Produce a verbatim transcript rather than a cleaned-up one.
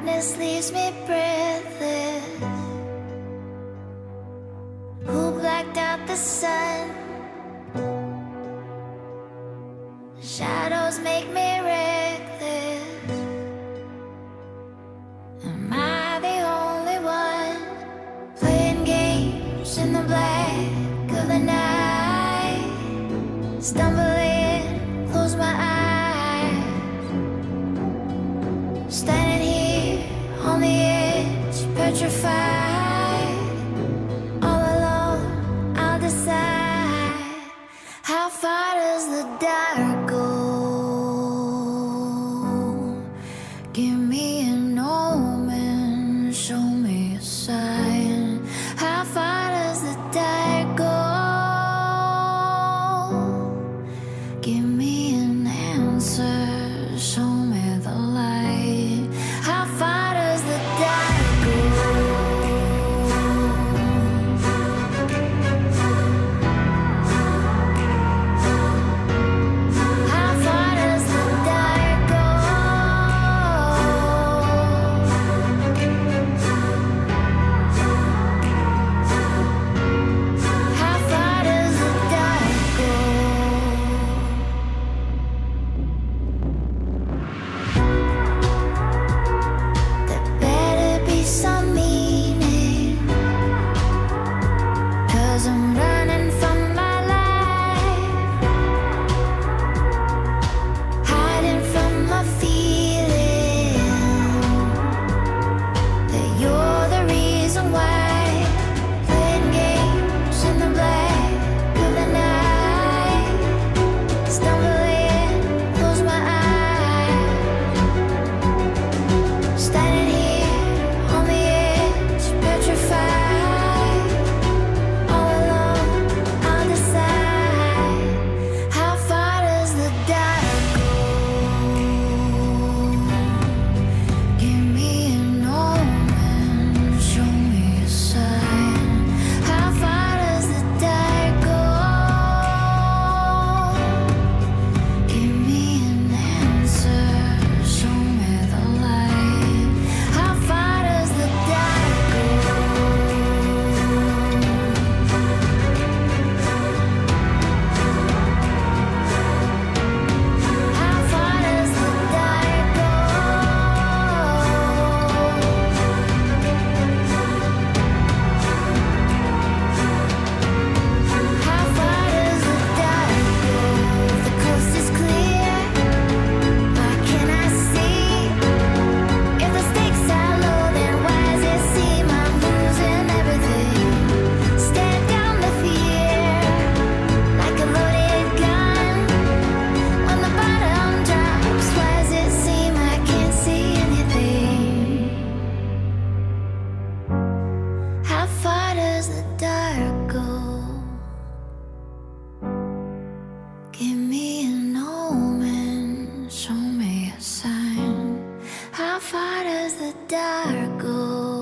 Darkness leaves me breathless. Who blacked out the sun? Shadows make me reckless. Am I the only one playing games in the black of the night? Stumbling, close my eyes. Standing here on the edge, petrified. All alone, I'll decide. How far does the dark go? Give me an omen, show me a sign. How far does the dark go? Give me an answer, show me the light. How far does the dark go? How far does the dark go? How far does the dark go? There better be some meaning, 'cause I'm running from my life, hiding from my feeling that you're the reason why. Playing games in the black of the night. Stumbling, close my eyes. Standing here on the edge, petrified. All alone, I'll decide. How far does the dark go? Give me an omen, show me a sign. How far does the dark go? Give me an answer, show me the light. How far does the dark go? How far does the dark go? How far does the dark go? If the coast is clear, why can't I see? If the stakes are low, then why does it seem I'm losing everything? Stand down the fear, like a loaded gun. When the bottom drops, why does it seem I can't see anything? How far does the dark go? Give me an omen, show me a sign. How far does the dark go?